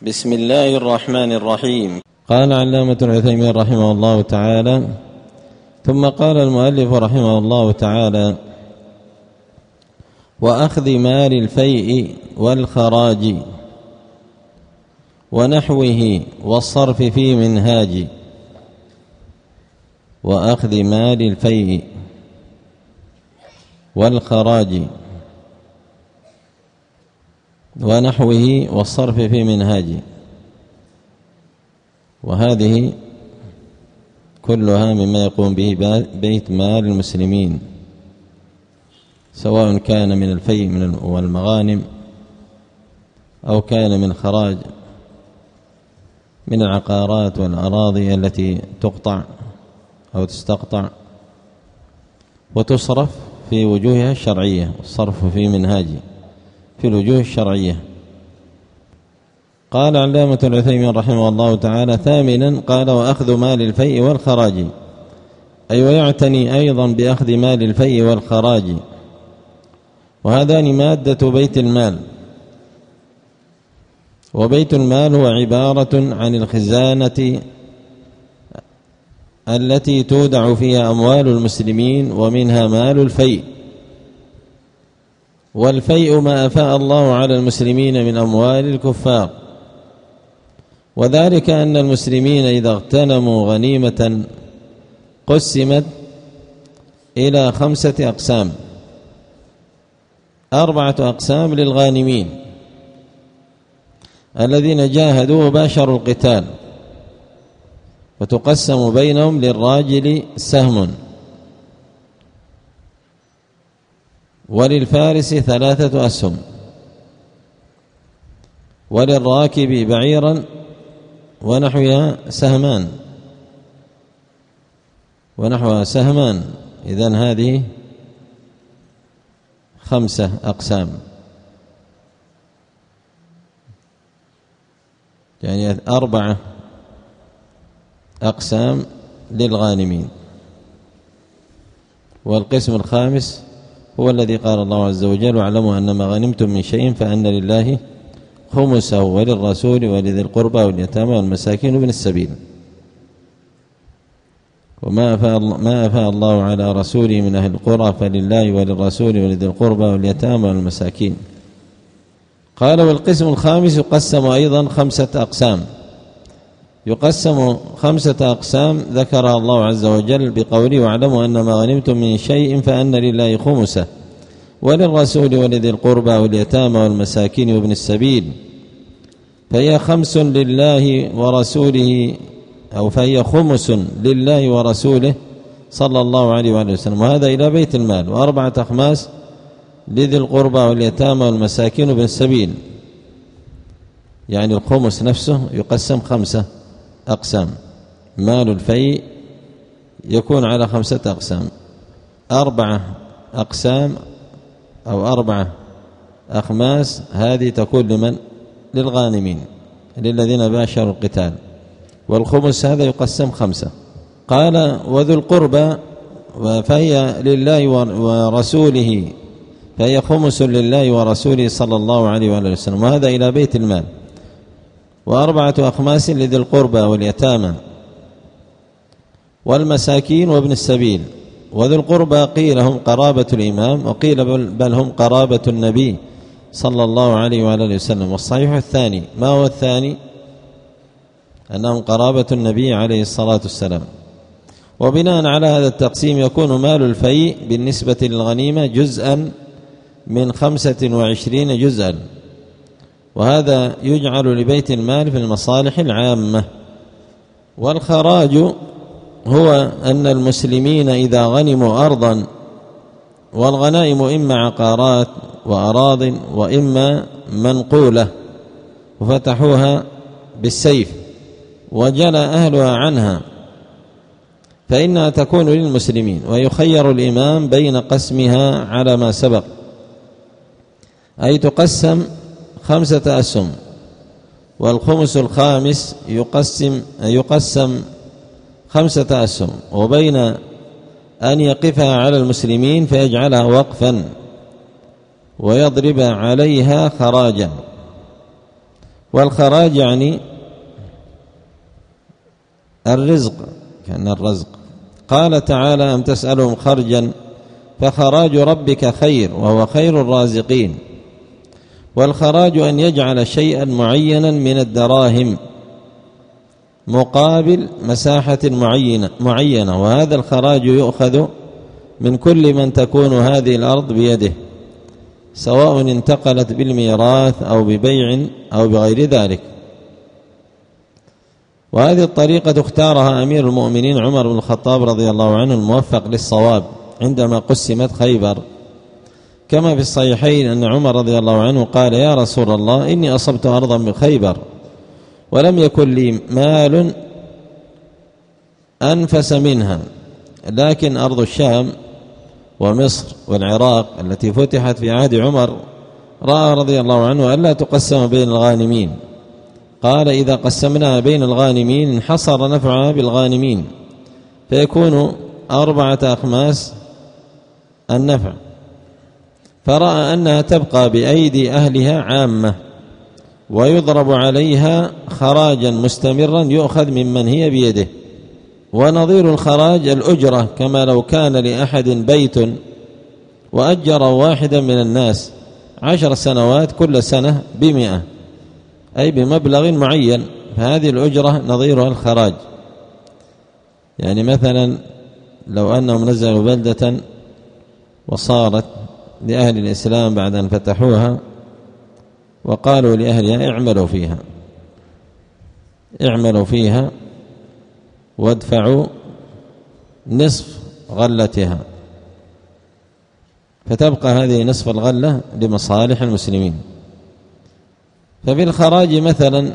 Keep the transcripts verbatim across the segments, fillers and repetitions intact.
بسم الله الرحمن الرحيم. قال علامة العثيمين رحمه الله تعالى: ثم قال المؤلف رحمه الله تعالى: وأخذ مال الفيء والخراج ونحوه والصرف في منهاج. وأخذ مال الفيء والخراج ونحوه والصرف في منهاج. وهذه كلها مما يقوم به بيت مال المسلمين، سواء كان من الفيء والمغانم أو كان من خراج من العقارات والأراضي التي تقطع أو تستقطع وتصرف في وجوهها الشرعية، والصرف في منهاج في الوجوه الشرعية. قال علامة العثيمين رحمه الله تعالى: ثامنا قال: وأخذ مال الفيء والخراج، أي ويعتني أيضا بأخذ مال الفيء والخراج، وهذان مادة بيت المال. وبيت المال هو عبارة عن الخزانة التي تودع فيها أموال المسلمين، ومنها مال الفيء. والفيء ما أفاء الله على المسلمين من أموال الكفار، وذلك أن المسلمين إذا اغتنموا غنيمة قسمت إلى خمسة أقسام: أربعة أقسام للغانمين الذين جاهدوا وباشروا القتال، وتقسم بينهم: للراجل سهم، وللفارس ثلاثة أسهم، وللراكب بعيرا ونحوها سهمان ونحوها سهمان إذن هذه خمسة أقسام، يعني أربعة أقسام للغانمين. والقسم الخامس هو الذي قال الله عز وجل: واعلموا أن ما غنمتم من شيء فأن لله خمسه وللرسول ولذي القربى واليتامى والمساكين وابن السبيل. وما أفاء ما أفاء الله على رسوله من أهل القرى فلله وللرسول ولذي القربى واليتامى والمساكين. قال: والقسم الخامس يقسم أيضا خمسة أقسام، يقسم خمسة أقسام ذكرها الله عز وجل بقوله: واعلموا أن ما غنمتم من شيء فأن لله خمسه وللرسول ولذي القربى واليتامى والمساكين وابن السبيل. فهي خمس لله ورسوله، أو فهي خمس لله ورسوله صلى الله عليه وآله وسلم، وهذا إلى بيت المال. وأربعة أخماس لذي القربى واليتامى والمساكين وابن السبيل، يعني الخمس نفسه يقسم خمسة أقسام. مال الفيء يكون على خمسة أقسام: أربعة أقسام أو أربعة أخماس، هذه تكون لمن؟ للغانمين، للذين باشروا القتال. والخمس هذا يقسم خمسة. قال: وذو القربى فهي لله ورسوله، فهي خمس لله ورسوله صلى الله عليه وآله وسلم، وهذا إلى بيت المال. وأربعة أخماس لذي القربى واليتامى والمساكين وابن السبيل. وذو القربى قيل هم قرابة الإمام، وقيل بل هم قرابة النبي صلى الله عليه وآله وسلم. والصحيح الثاني. ما هو الثاني؟ أنهم قرابة النبي عليه الصلاة والسلام. وبناء على هذا التقسيم يكون مال الفيء بالنسبة للغنيمة جزءا من خمسة وعشرين جزءا، وهذا يجعل لبيت المال في المصالح العامة. والخراج هو أن المسلمين إذا غنموا أرضا، والغنائم إما عقارات وأراض وإما منقولة، وفتحوها بالسيف وجلى أهلها عنها، فإنها تكون للمسلمين، ويخير الإمام بين قسمها على ما سبق، أي تقسم خمسة أسهم، والخمس الخامس يقسم يقسم خمسة أسهم، وبين أن يقفها على المسلمين فيجعلها وقفا ويضرب عليها خراجا. والخراج يعني الرزق، كأن الرزق. قال تعالى: أم تسألهم خرجا فخراج ربك خير وهو خير الرازقين. والخراج أن يجعل شيئا معينا من الدراهم مقابل مساحة معينة, معينة وهذا الخراج يؤخذ من كل من تكون هذه الأرض بيده، سواء انتقلت بالميراث أو ببيع أو بغير ذلك. وهذه الطريقة اختارها أمير المؤمنين عمر بن الخطاب رضي الله عنه الموفق للصواب عندما قسمت خيبر، كما في الصحيحين أن عمر رضي الله عنه قال: يا رسول الله، إني أصبت أرضا بخيبر ولم يكن لي مال أنفس منها، لكن أرض الشام ومصر والعراق التي فتحت في عهد عمر رأى رضي الله عنه ألا تقسم بين الغانمين. قال: إذا قسمناها بين الغانمين انحصر نفعها بالغانمين فيكون أربعة أخماس النفع، فرأى أنها تبقى بأيدي أهلها عامة ويضرب عليها خراجا مستمرا يؤخذ ممن هي بيده. ونظير الخراج الأجرة، كما لو كان لأحد بيت وأجر واحدا من الناس عشر سنوات كل سنة بمئة، أي بمبلغ معين، فهذه الأجرة نظيرها الخراج. يعني مثلا لو أنهم نزلوا بلدة وصارت لأهل الإسلام بعد أن فتحوها وقالوا لأهلها: اعملوا فيها اعملوا فيها وادفعوا نصف غلتها، فتبقى هذه نصف الغلة لمصالح المسلمين. ففي الخراج مثلا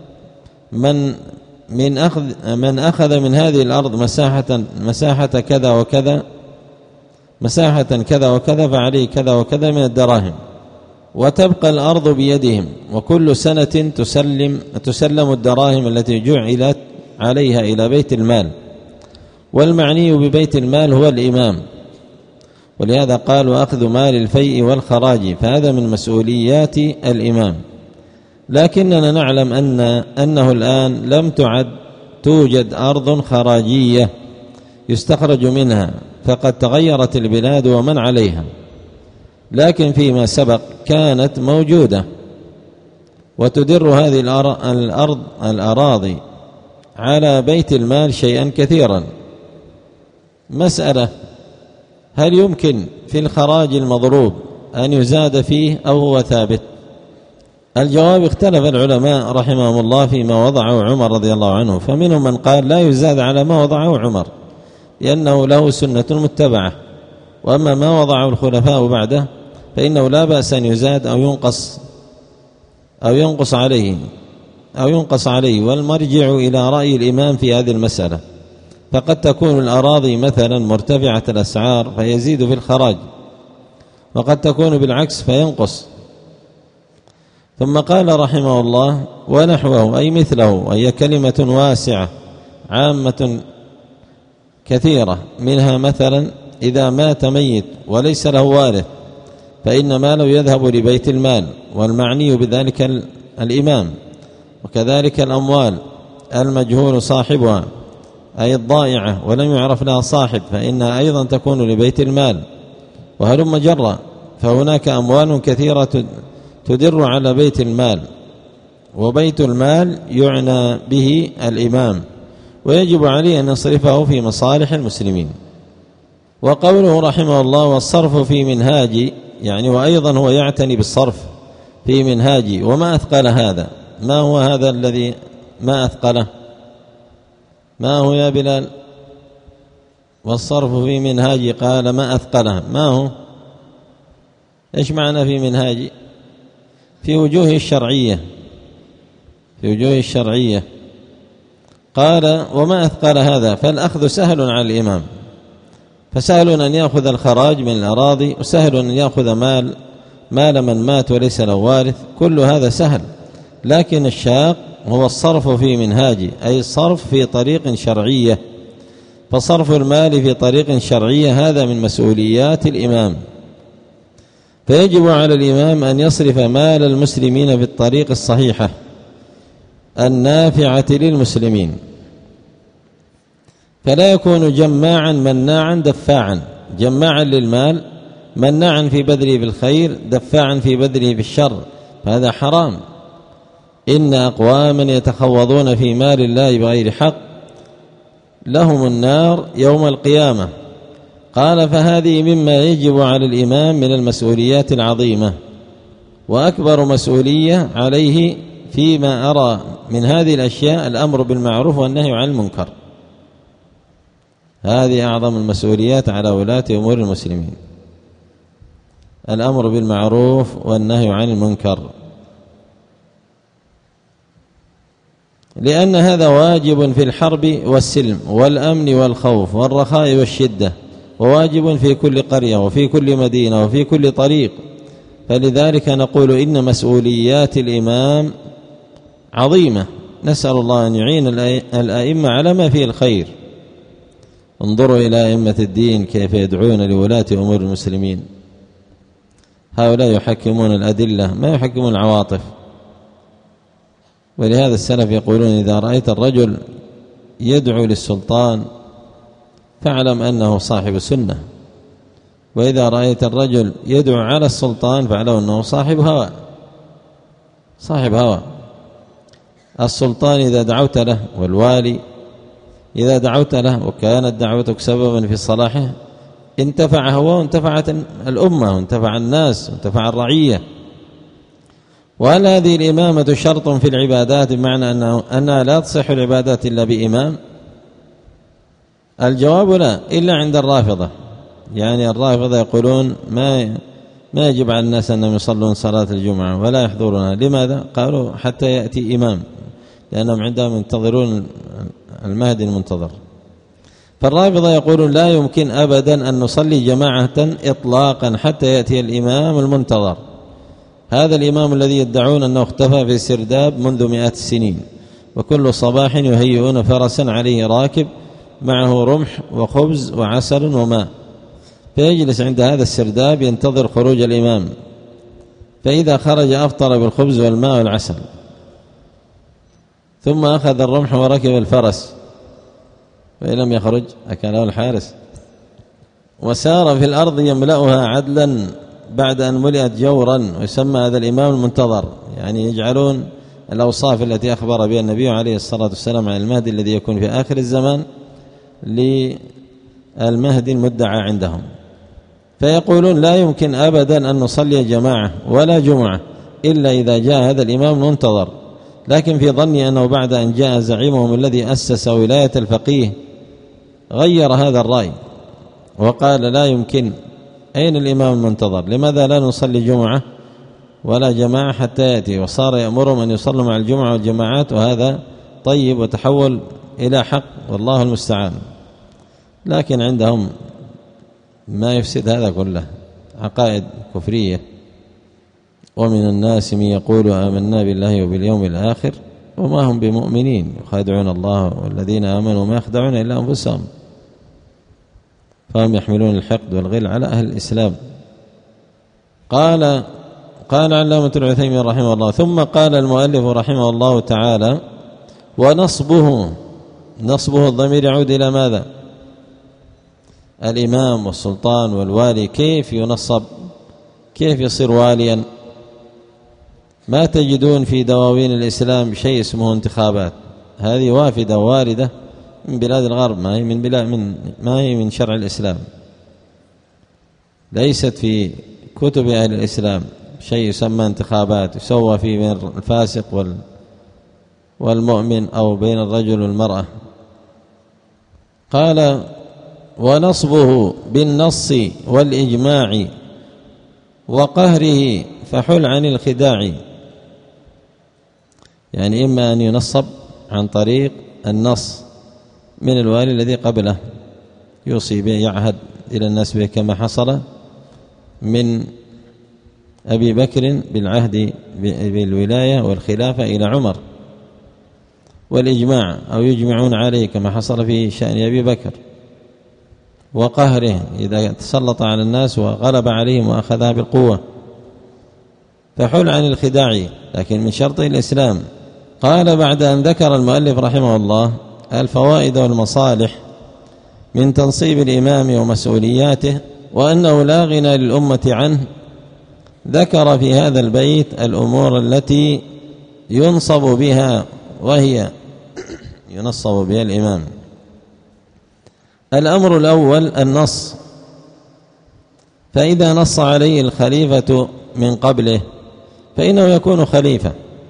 من من أخذ من أخذ من هذه الأرض مساحة مساحة كذا وكذا مساحة كذا وكذا فعليه كذا وكذا من الدراهم، وتبقى الأرض بيدهم، وكل سنة تسلم تسلم الدراهم التي جعلت عليها إلى بيت المال. والمعني ببيت المال هو الإمام، ولهذا قال: وأخذ مال الفيء والخراج، فهذا من مسؤوليات الإمام. لكننا نعلم أن أنه الآن لم تعد توجد أرض خراجية يستخرج منها، فقد تغيرت البلاد ومن عليها، لكن فيما سبق كانت موجودة وتدر هذه الأرض الأراضي على بيت المال شيئا كثيرا. مسألة: هل يمكن في الخراج المضروب أن يزاد فيه أو هو ثابت؟ الجواب: اختلف العلماء رحمهم الله فيما وضعه عمر رضي الله عنه، فمنهم من قال لا يزاد على ما وضعه عمر لأنه له سنة متبعة، وأما ما وضعه الخلفاء بعده فإنه لا بأس أن يزاد أو ينقص أو ينقص عليه أو ينقص عليه والمرجع إلى رأي الإمام في هذه المسألة. فقد تكون الأراضي مثلا مرتفعة الأسعار فيزيد في الخراج، وقد تكون بالعكس فينقص. ثم قال رحمه الله: ونحوه، أي مثله، أي كلمة واسعة عامة كثيرة، منها مثلا إذا مات ميت وليس له وارث فإن ماله يذهب لبيت المال، والمعني بذلك الإمام. وكذلك الأموال المجهول صاحبها أي الضائعة ولم يعرف لها صاحب فإنها أيضا تكون لبيت المال. وهلم جرا، فهناك أموال كثيرة تدر على بيت المال، وبيت المال يعنى به الإمام، ويجب عليه أن يصرفه في مصالح المسلمين. وقوله رحمه الله: والصرف في منهاجي، يعني وأيضا هو يعتني بالصرف في منهاجي. وما أثقل هذا؟ ما هو هذا الذي ما أثقله؟ ما هو يا بلال؟ والصرف في منهاجي، قال: ما أثقله. ما هو؟ إيش معنى في منهاجي؟ في وجوه الشرعية، في وجوه الشرعية. قال: وما أثقل هذا؟ فالأخذ سهل على الإمام، فسهل أن يأخذ الخراج من الأراضي، وسهل أن يأخذ مال مال من مات وليس له وارث، كل هذا سهل. لكن الشاق هو الصرف في منهاجي، أي الصرف في طريق شرعية. فصرف المال في طريق شرعية هذا من مسؤوليات الإمام، فيجب على الإمام أن يصرف مال المسلمين بالطريق الصحيحة النافعة للمسلمين، فلا يكون جماعا مناعا دفاعا، جماعا للمال مناعا في بذله بالخير دفاعا في بذله بالشر، فهذا حرام. إن أقواما يتخوضون في مال الله بغير حق لهم النار يوم القيامة. قال فهذه مما يجب على الإمام من المسؤوليات العظيمة، وأكبر مسؤولية عليه فيما أرى من هذه الأشياء الأمر بالمعروف والنهي عن المنكر. هذه أعظم المسؤوليات على ولاة أمور المسلمين، الأمر بالمعروف والنهي عن المنكر، لأن هذا واجب في الحرب والسلم والأمن والخوف والرخاء والشدة، وواجب في كل قرية وفي كل مدينة وفي كل طريق. فلذلك نقول إن مسؤوليات الإمام عظيمة، نسأل الله أن يعين الأئمة على ما فيه الخير. انظروا إلى أئمة الدين كيف يدعون لولاة أمور المسلمين، هؤلاء يحكمون الأدلة ما يحكمون العواطف. ولهذا السلف يقولون إذا رأيت الرجل يدعو للسلطان فاعلم أنه صاحب سنة، وإذا رأيت الرجل يدعو على السلطان فاعلم أنه صاحب هوى صاحب هوى. السلطان إذا دعوت له والوالي إذا دعوت له وكانت دعوتك سببا في صلاحه انتفع هو وانتفعت الأمة وانتفع الناس وانتفع الرعية. وهل هذه الإمامة شرط في العبادات بمعنى أنه أنها لا تصح العبادات إلا بإمام؟ الجواب لا، إلا عند الرافضة. يعني الرافضة يقولون ما ما يجب على الناس أنهم يصلون صلاة الجمعة ولا يحضرونها. لماذا؟ قالوا حتى يأتي إمام، لأنهم عندهم ينتظرون المهدي المنتظر. فالرافضة يقولون لا يمكن أبدا أن نصلي جماعة إطلاقا حتى يأتي الإمام المنتظر، هذا الإمام الذي يدعون أنه اختفى في سرداب منذ مئات السنين، وكل صباح يهيئون فرسا عليه راكب معه رمح وخبز وعسل وماء، فيجلس عند هذا السرداب ينتظر خروج الإمام، فإذا خرج أفطر بالخبز والماء والعسل، ثم أخذ الرمح وركب الفرس، فإن لم يخرج أكله الحارس، وسار في الأرض يملأها عدلا بعد أن ملئت جورا، ويسمى هذا الإمام المنتظر. يعني يجعلون الأوصاف التي أخبر بها النبي عليه الصلاة والسلام عن المهدي الذي يكون في آخر الزمان للمهدي المدعى عندهم. فيقولون لا يمكن أبدا أن نصلي جماعة ولا جمعة إلا إذا جاء هذا الإمام المنتظر. لكن في ظني أنه بعد أن جاء زعيمهم الذي أسس ولاية الفقيه غير هذا الرأي وقال لا يمكن، أين الإمام المنتظر؟ لماذا لا نصلي جمعة ولا جماعة حتى يأتي؟ وصار يأمرهم أن يصلوا مع الجمعة والجماعات، وهذا طيب وتحول إلى حق، والله المستعان. لكن عندهم ما يفسد هذا كله، عقائد كفرية. ومن الناس من يقول آمنا بالله وباليوم الآخر وما هم بمؤمنين يخادعون الله والذين آمنوا ما يخدعون إلا أنفسهم، فهم يحملون الحقد والغل على أهل الإسلام. قال قال علامة العثيمين رحمه الله: ثم قال المؤلف رحمه الله تعالى: ونصبه، نصبه الضمير يعود إلى ماذا؟ الإمام والسلطان والوالي. كيف ينصب؟ كيف يصير واليا؟ ما تجدون في دواوين الإسلام شيء اسمه انتخابات، هذه وافدة واردة من بلاد الغرب، ما هي من بلاد من ما هي من شرع الإسلام، ليست في كتب أهل الإسلام شيء يسمى انتخابات يسوى فيه بين الفاسق وال والمؤمن أو بين الرجل والمرأة. قال: ونصبه بالنص والإجماع وقهره فحل عن الخداع. يعني إما أن ينصب عن طريق النص من الوالي الذي قبله يوصي به، يعهد إلى الناس به، كما حصل من أبي بكر بالعهد بالولاية والخلافة إلى عمر، والإجماع أو يجمعون عليه كما حصل في شأن أبي بكر، وقهره إذا تسلط على الناس وغلب عليهم وأخذها بالقوة. فحل عن الخداع، لكن من شرط الإسلام. قال بعد أن ذكر المؤلف رحمه الله الفوائد والمصالح من تنصيب الإمام ومسؤولياته وأنه لا غنى للأمة عنه، ذكر في هذا البيت الأمور التي ينصب بها، وهي ينصب بها الإمام. الأمر الأول النص، فإذا نص عليه الخليفة من قبله فإنه يكون خليفة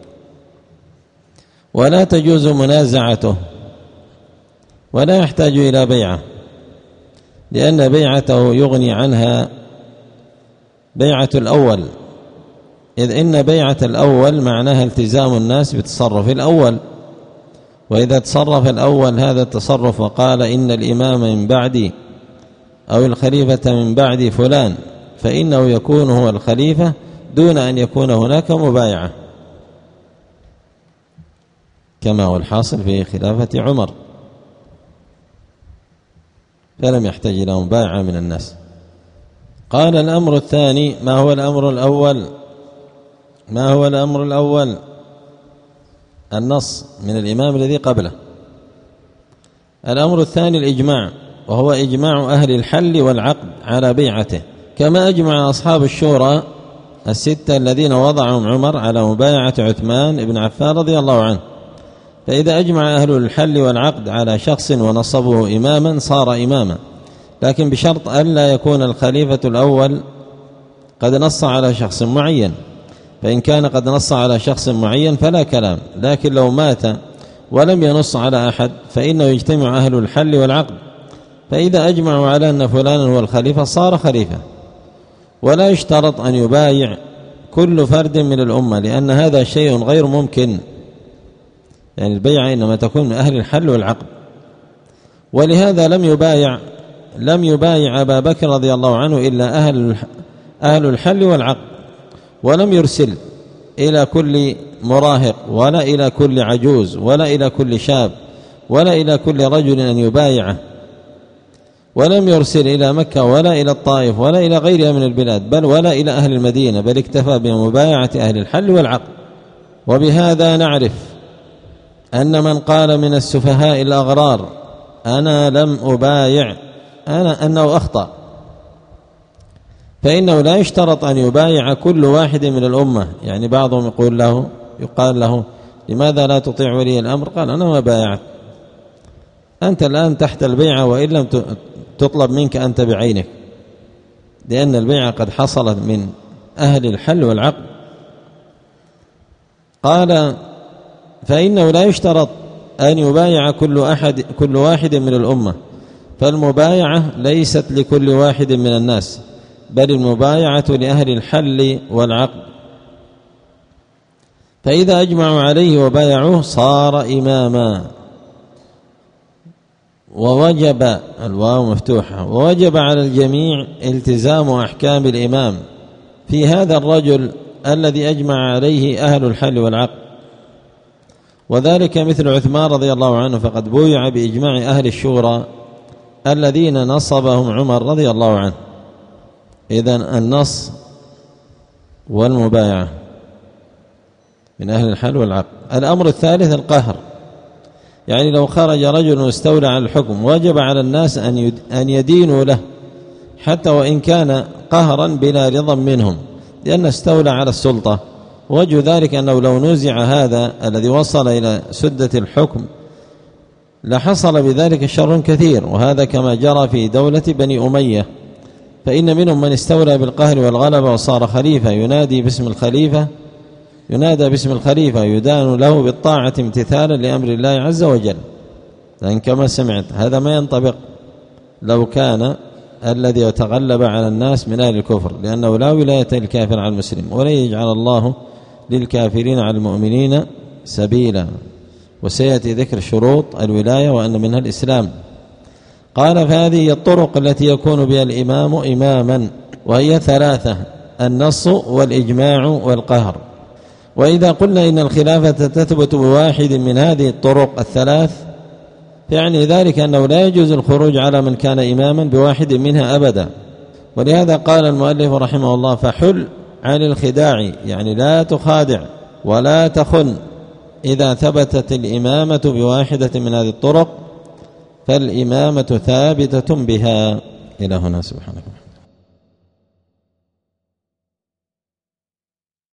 ولا تجوز منازعته ولا يحتاج إلى بيعة، لأن بيعته يغني عنها بيعة الأول، إذ إن بيعة الأول معناها التزام الناس بتصرف الأول، وإذا تصرف الأول هذا التصرف وقال إن الإمام من بعدي أو الخليفة من بعد فلان، فإنه يكون هو الخليفة دون أن يكون هناك مبايعة، كما هو الحاصل في خلافة عمر، فلم يحتاج إلى مبايعة من الناس. قال الأمر الثاني، ما هو الأمر الأول؟ ما هو الأمر الأول؟ النص من الإمام الذي قبله. الأمر الثاني الإجماع، وهو إجماع أهل الحل والعقد على بيعته، كما أجمع أصحاب الشورى الستة الذين وضعهم عمر على مبايعة عثمان بن عفان رضي الله عنه. فإذا أجمع أهل الحل والعقد على شخص ونصبه إماما صار إماما، لكن بشرط ألا يكون الخليفة الأول قد نص على شخص معين، فإن كان قد نص على شخص معين فلا كلام، لكن لو مات ولم ينص على أحد فإنه يجتمع أهل الحل والعقد، فإذا أجمعوا على أن فلانا هو الخليفة صار خليفة، ولا يشترط أن يبايع كل فرد من الأمة، لأن هذا شيء غير ممكن، يعني البيعة إنما تكون من أهل الحل والعقد. ولهذا لم يبايع لم يبايع أبا بكر رضي الله عنه إلا أهل أهل الحل والعقد، ولم يرسل إلى كل مراهق ولا إلى كل عجوز ولا إلى كل شاب ولا إلى كل رجل أن يبايعه، ولم يرسل إلى مكة ولا إلى الطائف ولا إلى غيرها من البلاد، بل ولا إلى أهل المدينة، بل اكتفى بمبايعة أهل الحل والعقد. وبهذا نعرف أن من قال من السفهاء الأغرار أنا لم أبايع أنا أنه أخطأ، فإنه لا يشترط أن يبايع كل واحد من الأمة. يعني بعضهم يقول له يقال له لماذا لا تطيع ولي الأمر؟ قال أنا ما بايعت، أنت الآن تحت البيعة وإن لم تطلب منك أنت بعينك، لأن البيعة قد حصلت من أهل الحل والعقد. قال فإنه لا يشترط أن يبايع كل أحد كل واحد من الأمة، فالمبايعة ليست لكل واحد من الناس، بل المبايعة لأهل الحل والعقد. فإذا أجمعوا عليه وبايعوه صار إماما، ووجب الواو مفتوحة ووجب على الجميع التزام أحكام الإمام في هذا الرجل الذي أجمع عليه أهل الحل والعقد، وذلك مثل عثمان رضي الله عنه، فقد بويع بإجماع أهل الشورى الذين نصبهم عمر رضي الله عنه. إذن النص والمبايعة من أهل الحل والعقد. الأمر الثالث القهر، يعني لو خرج رجل واستولى على الحكم وجب على الناس أن يدينوا له حتى وإن كان قهرا بلا رضا منهم، لأن استولى على السلطة. وجه ذلك أنه لو نزع هذا الذي وصل إلى سدة الحكم لحصل بذلك شر كثير، وهذا كما جرى في دولة بني أمية، فإن منهم من استولى بالقهر والغلبة وصار خليفة، ينادي باسم الخليفة ينادى باسم الخليفة يدان له بالطاعة امتثالا لأمر الله عز وجل. لأن كما سمعت هذا ما ينطبق لو كان الذي يتغلب على الناس من أهل الكفر، لأنه لا ولاية للكافر على المسلم، ولا يجعل الله للكافرين على المؤمنين سبيلا. وسيأتي ذكر شروط الولاية وأن منها الإسلام. قال فهذه الطرق التي يكون بها الإمام إماما، وهي ثلاثة: النص والإجماع والقهر. وإذا قلنا إن الخلافة تثبت بواحد من هذه الطرق الثلاث، يعني ذلك أنه لا يجوز الخروج على من كان إماما بواحد منها أبدا. ولهذا قال المؤلف رحمه الله: فحل عن الخداع، يعني لا تخادع ولا تخن إذا ثبتت الإمامة بواحدة من هذه الطرق فالإمامة ثابتة بها. إلى هنا، سبحانك.